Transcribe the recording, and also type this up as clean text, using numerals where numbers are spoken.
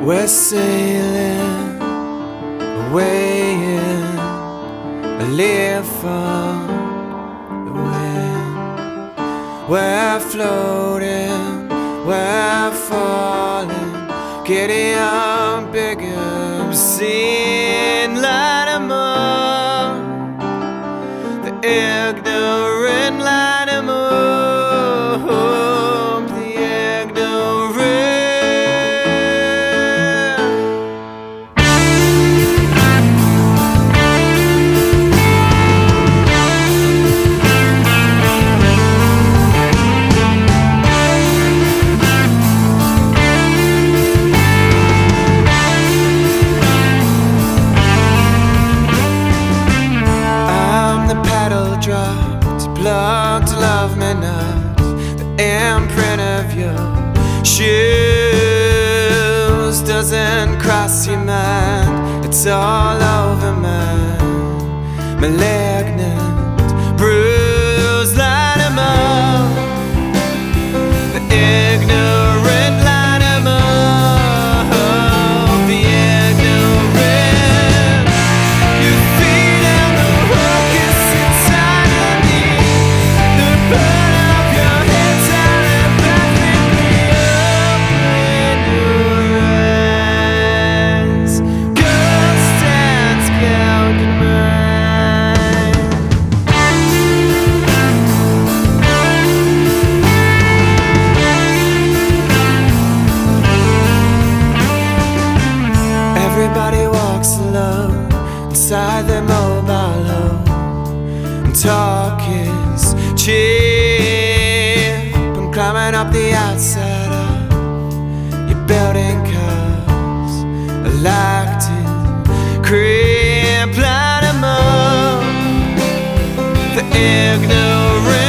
We're sailing away in a leaf from the wind. We're floating, we're falling, getting up bigger, seeing light among the ignorant, light among the ignorant. Plugged to love me not, the imprint of your shoes doesn't cross your mind. It's all over mine, malignant, bruised, light among the ignorant, light among the ignorant. You feed and the hook is inside of me. Put up your head, turn it back, pick me up in your eyes. Ghost stands counting mine. Everybody walks alone inside their mobile home, and talk is cheap. I'm climbing up the outside of your building cause I like to creep light among the ignorant.